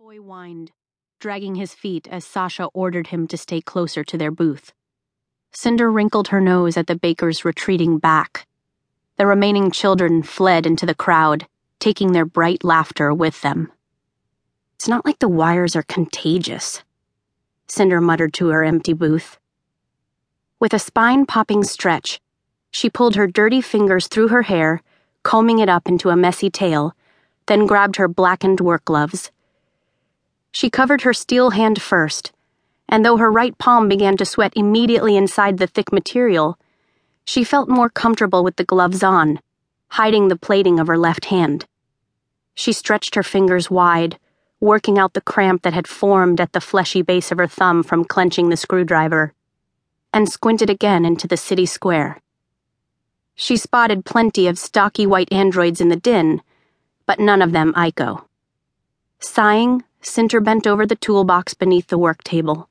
boy whined, dragging his feet as Sasha ordered him to stay closer to their booth. Cinder wrinkled her nose at the bakers retreating back. The remaining children fled into the crowd, taking their bright laughter with them. "It's not like the wires are contagious," Cinder muttered to her empty booth. With a spine-popping stretch, she pulled her dirty fingers through her hair, combing it up into a messy tail, then grabbed her blackened work gloves. She covered her steel hand first, and though her right palm began to sweat immediately inside the thick material, she felt more comfortable with the gloves on, hiding the plating of her left hand. She stretched her fingers wide, working out the cramp that had formed at the fleshy base of her thumb from clenching the screwdriver, and squinted again into the city square. She spotted plenty of stocky white androids in the din, but none of them Aiko. Sighing, Cinder bent over the toolbox beneath the work table.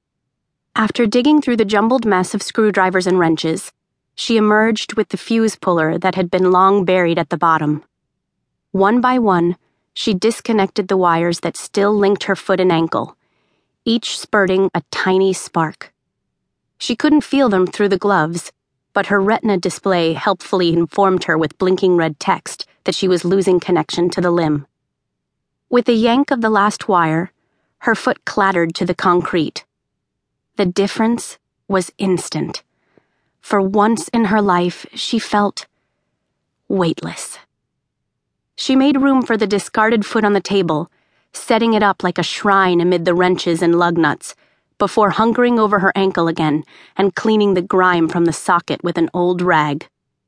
After digging through the jumbled mess of screwdrivers and wrenches, she emerged with the fuse puller that had been long buried at the bottom. One by one, she disconnected the wires that still linked her foot and ankle, each spurting a tiny spark. She couldn't feel them through the gloves, but her retina display helpfully informed her with blinking red text that she was losing connection to the limb. With a yank of the last wire, her foot clattered to the concrete. The difference was instant. For once in her life, she felt weightless. She made room for the discarded foot on the table, setting it up like a shrine amid the wrenches and lug nuts, before hunkering over her ankle again and cleaning the grime from the socket with an old rag.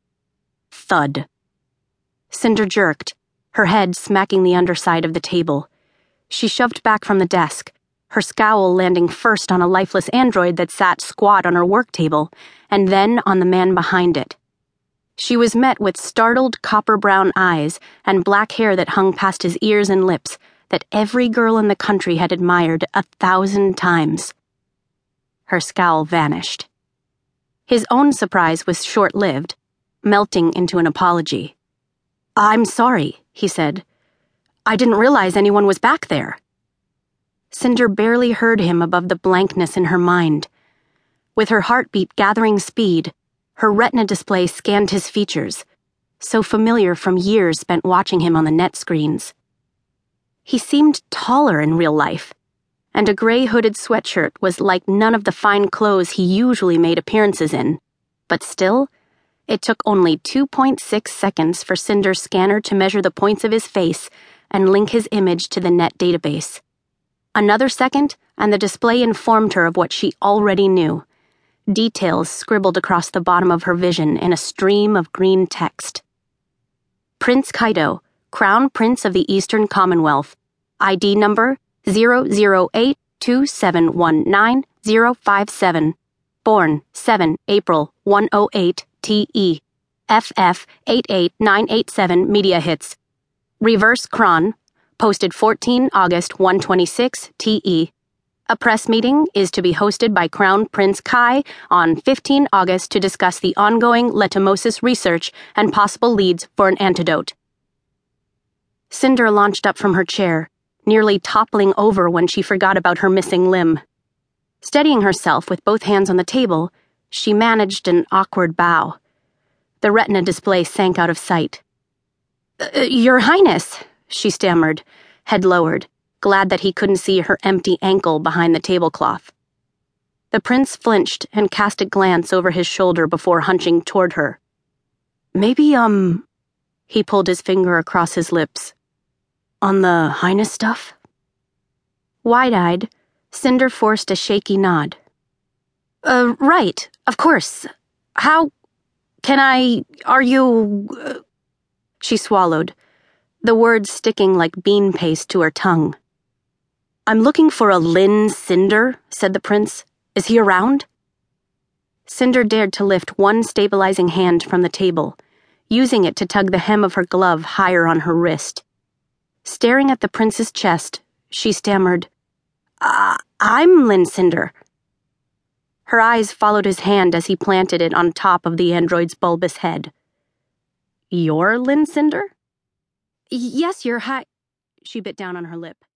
Thud. Cinder jerked, her head smacking the underside of the table. She shoved back from the desk, her scowl landing first on a lifeless android that sat squat on her work table, and then on the man behind it. She was met with startled copper-brown eyes and black hair that hung past his ears and lips that every girl in the country had admired 1,000 times. Her scowl vanished. His own surprise was short-lived, melting into an apology. "I'm sorry," he said. "I didn't realize anyone was back there." Cinder barely heard him above the blankness in her mind. With her heartbeat gathering speed, her retina display scanned his features, so familiar from years spent watching him on the net screens. He seemed taller in real life, and a gray hooded sweatshirt was like none of the fine clothes he usually made appearances in, but still, it took only 2.6 seconds for Cinder's scanner to measure the points of his face and link his image to the net database. Another second, and the display informed her of what she already knew. Details scribbled across the bottom of her vision in a stream of green text. Prince Kaido, Crown Prince of the Eastern Commonwealth, ID number 00827190057, born 7 April 108 TE, FF 88987 Media Hits, Reverse Cron, posted 14 August 126 TE. A press meeting is to be hosted by Crown Prince Kai on 15 August to discuss the ongoing letomosis research and possible leads for an antidote. Cinder launched up from her chair, nearly toppling over when she forgot about her missing limb. Steadying herself with both hands on the table, she managed an awkward bow. The retina display sank out of sight. Your Highness," she stammered, head lowered, glad that he couldn't see her empty ankle behind the tablecloth. The prince flinched and cast a glance over his shoulder before hunching toward her. Maybe, he pulled his finger across his lips. "On the Highness stuff?" Wide-eyed, Cinder forced a shaky nod. Right, of course. How can are you... She swallowed, the words sticking like bean paste to her tongue. "I'm looking for a Lin Cinder," said the prince. "Is he around?" Cinder dared to lift one stabilizing hand from the table, using it to tug the hem of her glove higher on her wrist. Staring at the prince's chest, she stammered, I'm Lin Cinder." Her eyes followed his hand as he planted it on top of the android's bulbous head. "You're Lin Cinder?" "Yes, Your High..." She bit down on her lip.